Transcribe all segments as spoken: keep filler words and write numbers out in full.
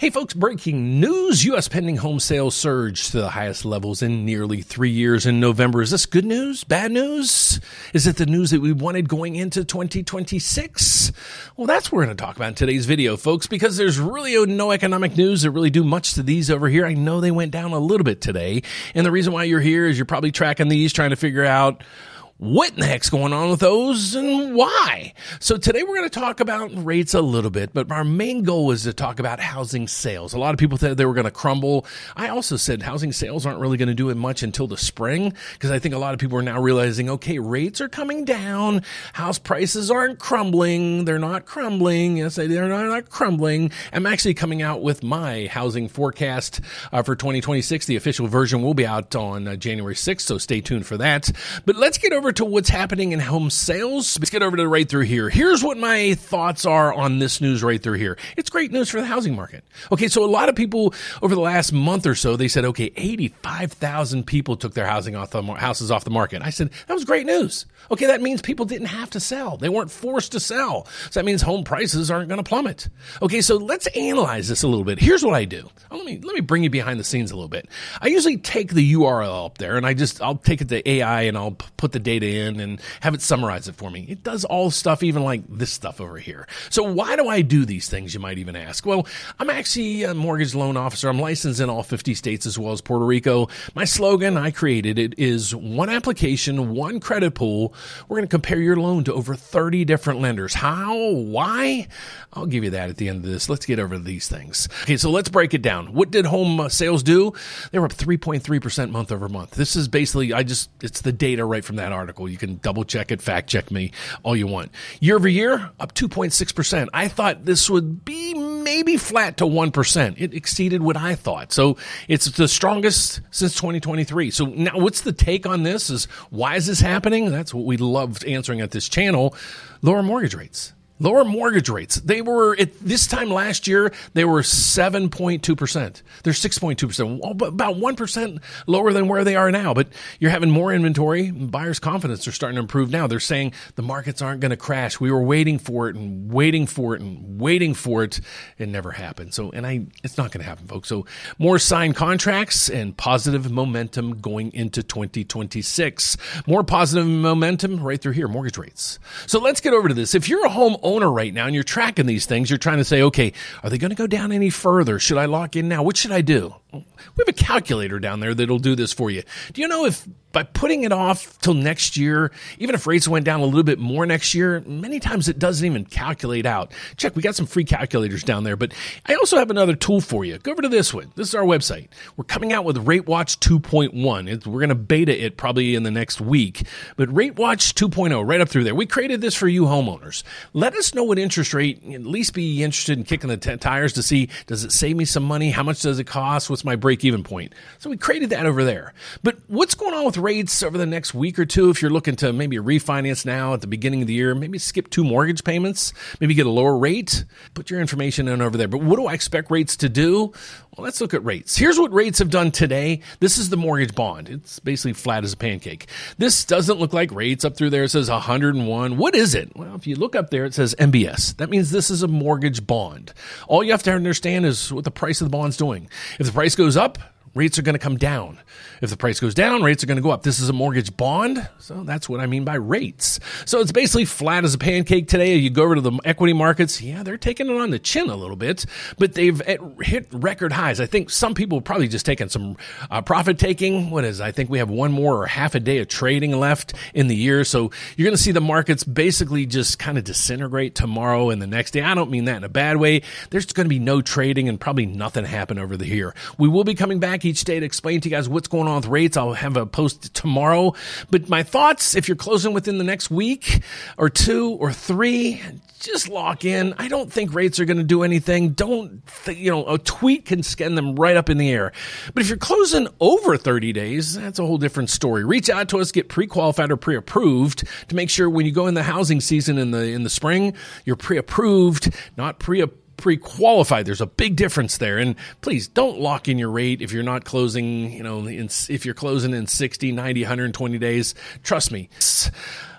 Hey folks, breaking news. U S pending home sales surged to the highest levels in nearly three years in November. Is this good news? Bad news? Is it the news that we wanted going into twenty twenty-six? Well, that's what we're going to talk about in today's video, folks, because there's really no economic news that really do much to these over here. I know they went down a little bit today, and the reason why you're here is you're probably tracking these, trying to figure out what in the heck's going on with those and why? So today we're going to talk about rates a little bit, but our main goal is to talk about housing sales. A lot of people said they were going to crumble. I also said housing sales aren't really going to do it much until the spring, because I think a lot of people are now realizing, okay, rates are coming down. House prices aren't crumbling. They're not crumbling. Yes, they're not, not crumbling. I'm actually coming out with my housing forecast uh, for twenty twenty-six. The official version will be out on uh, January sixth, so stay tuned for that. But let's get over to what's happening in home sales. Let's get over to right through here. Here's what my thoughts are on this news right through here. It's great news for the housing market. Okay, so a lot of people over the last month or so, they said, okay, eighty-five thousand people took their housing off the houses off the market. I said, that was great news. Okay, that means people didn't have to sell. They weren't forced to sell. So that means home prices aren't going to plummet. Okay, so let's analyze this a little bit. Here's what I do. Oh, let me let me bring you behind the scenes a little bit. I usually take the U R L up there, and I just I'll take it to A I and I'll p- put the data in and have it summarize it for me. It does all stuff, even like this stuff over here. So why do I do these things, you might even ask? Well, I'm actually a mortgage loan officer. I'm licensed in all fifty states as well as Puerto Rico. My slogan, I created it, is one application, one credit pool. We're going to compare your loan to over thirty different lenders. How? Why? I'll give you that at the end of this. Let's get over these things. Okay, so let's break it down. What did home sales do? They were up three point three percent month over month. This is basically, I just, it's the data right from that article. You can double check it, fact check me, all you want. Year over year, up two point six percent. I thought this would be maybe flat to one percent. It exceeded what I thought. So it's the strongest since twenty twenty-three. So now what's the take on this? Is why is this happening? That's what we loved answering at this channel. Lower mortgage rates. Lower mortgage rates. They were, at this time last year, they were seven point two percent. They're six point two percent, about one percent lower than where they are now. But you're having more inventory. Buyers' confidence are starting to improve now. They're saying the markets aren't going to crash. We were waiting for it and waiting for it and waiting for it. It never happened. So, and I, it's not going to happen, folks. So more signed contracts and positive momentum going into twenty twenty-six. More positive momentum right through here, mortgage rates. So let's get over to this. If you're a home owner right now and you're tracking these things, you're trying to say, okay, are they going to go down any further? Should I lock in now? What should I do? We have a calculator down there that'll do this for you. Do you know if by putting it off till next year, even if rates went down a little bit more next year, many times it doesn't even calculate out. Check, we got some free calculators down there, but I also have another tool for you. Go over to this one. This is our website. We're coming out with RateWatch two point one. It's, we're going to beta it probably in the next week, but RateWatch two point oh, right up through there. We created this for you homeowners. Let us know what interest rate, at least be interested in kicking the t- tires to see, does it save me some money? How much does it cost? What's my break-even point? So we created that over there. But what's going on with rates over the next week or two? If you're looking to maybe refinance now at the beginning of the year, maybe skip two mortgage payments, maybe get a lower rate, put your information in over there. But what do I expect rates to do? Well, let's look at rates. Here's what rates have done today. This is the mortgage bond. It's basically flat as a pancake. This doesn't look like rates. Up through there it says one hundred one. What is it? Well, if you look up there, it says M B S. That means this is a mortgage bond. All you have to understand is what the price of the bond's doing. If the price goes up, rates are going to come down. If the price goes down, rates are going to go up. This is a mortgage bond, so that's what I mean by rates. So it's basically flat as a pancake today. You go over to the equity markets, yeah, they're taking it on the chin a little bit, but they've hit record highs. I think some people have probably just taken some uh, profit taking. What is, I think we have one more or half a day of trading left in the year, so you're going to see the markets basically just kind of disintegrate tomorrow and the next day. I don't mean that in a bad way. There's going to be no trading and probably nothing happen over the here. We will be coming back each day to explain to you guys what's going on with rates. I'll have a post tomorrow. But my thoughts, if you're closing within the next week or two or three, just lock in. I don't think rates are going to do anything. Don't, th- you know, a tweet can send them right up in the air. But if you're closing over thirty days, that's a whole different story. Reach out to us, get pre-qualified or pre-approved to make sure when you go in the housing season in the in the spring, you're pre-approved, not pre-approved. Pre-qualified. There's a big difference there. And please don't lock in your rate if you're not closing, you know, in, if you're closing in sixty, ninety, one hundred twenty days. Trust me.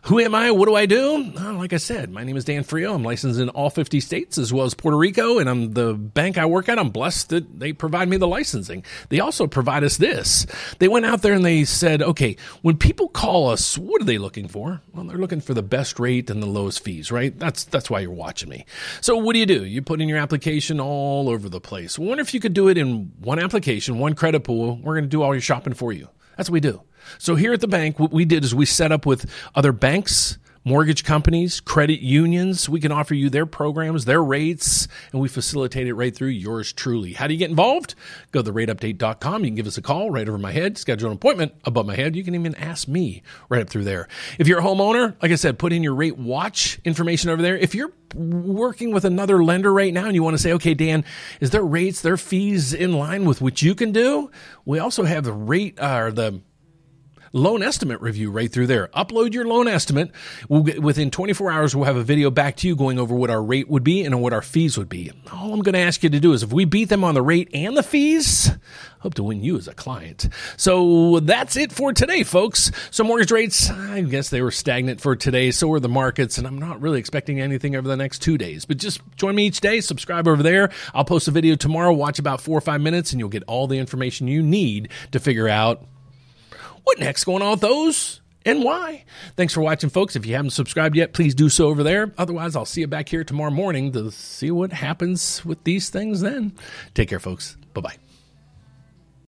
Who am I? What do I do? Oh, like I said, my name is Dan Frio. I'm licensed in all fifty states as well as Puerto Rico, and I'm the bank I work at. I'm blessed that they provide me the licensing. They also provide us this. They went out there and they said, okay, when people call us, what are they looking for? Well, they're looking for the best rate and the lowest fees, right? That's that's why you're watching me. So what do you do? You put in your application all over the place. I wonder if you could do it in one application, one credit pool. We're going to do all your shopping for you. That's what we do. So here at the bank, what we did is we set up with other banks, mortgage companies, credit unions. We can offer you their programs, their rates, and we facilitate it right through yours truly. How do you get involved? Go to the rate update dot com. You can give us a call right over my head, schedule an appointment above my head. You can even ask me right up through there. If you're a homeowner, like I said, put in your rate watch information over there. If you're working with another lender right now and you want to say, okay, Dan, is their rates, their fees in line with what you can do? We also have the rate, uh, or the loan estimate review right through there. Upload your loan estimate. We'll get, within twenty-four hours, we'll have a video back to you going over what our rate would be and what our fees would be. All I'm going to ask you to do is if we beat them on the rate and the fees, hope to win you as a client. So that's it for today, folks. So mortgage rates, I guess they were stagnant for today. So were the markets, and I'm not really expecting anything over the next two days. But just join me each day. Subscribe over there. I'll post a video tomorrow. Watch about four or five minutes, and you'll get all the information you need to figure out what next going on with those and why. Thanks for watching, folks. If you haven't subscribed yet, please do so over there. Otherwise, I'll see you back here tomorrow morning to see what happens with these things then. Take care, folks. Bye-bye.